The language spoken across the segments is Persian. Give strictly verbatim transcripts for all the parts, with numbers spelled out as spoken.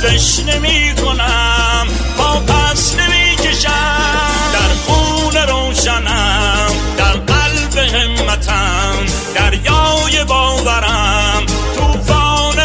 لغزش نمی کنم، پا پس نمی کشم، در خون روشنم، در قلب همتم، دریای باورم، طوفان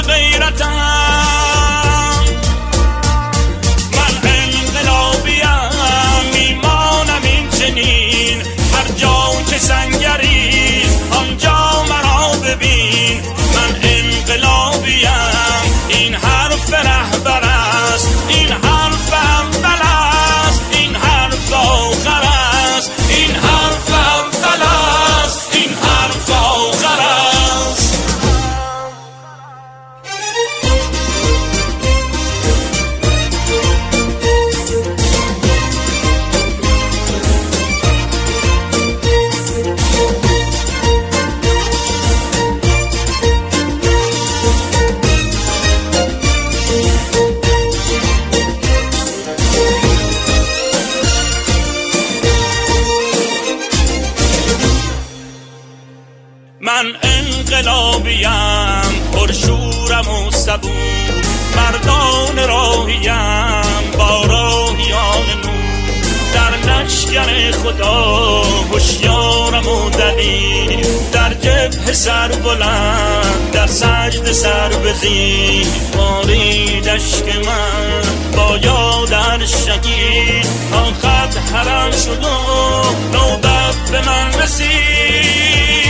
غیرتم. من انقلابیم، میمانم این چنین، هر جا که سنگری آنجا مرا ببین. من انقلابیم، این حرف رهبر است، این حرف اول است، این حرف آخر است، این حرف اول است، این حرف آخر است. من انقلابیم، پرشورم و صبور، مردان راهیم با راهیان نور. در لشکر خدا هوشیارم و دلیر، در جبهه سر بلند، در سجده سر بزین. بارید اشک من با یادر شهید، تا خط حرم شد و نوبت به من رسید.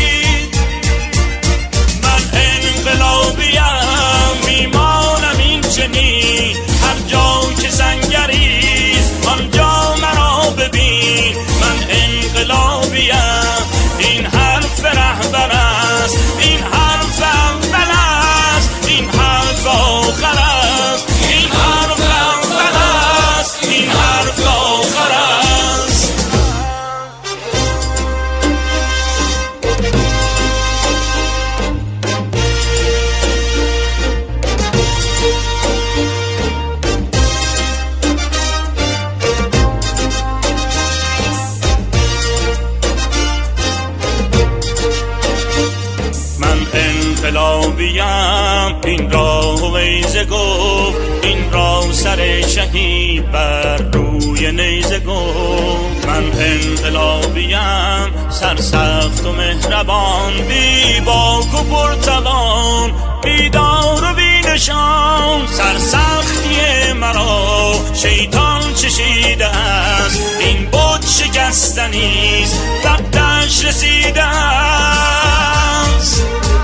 انقلابیم، میمانم این چنین، هر جا که سنگریست آنجا مرا ببین. من انقلابیم، این حرف رهبر است، این حرف اول است، این حرف آخر است، این حرف اول است، این حرف آخر است. انقلابیم، این راه ویزه گفت، این راه سر شهید بر روی نیزه گفت. من انقلابیم، سرسخت و مهربان، بی باک و پرتوان، بیدار و بینشان. سرسختی مرا شیطان چشیده است، این بت شکستنیست، وقتش رسیده است.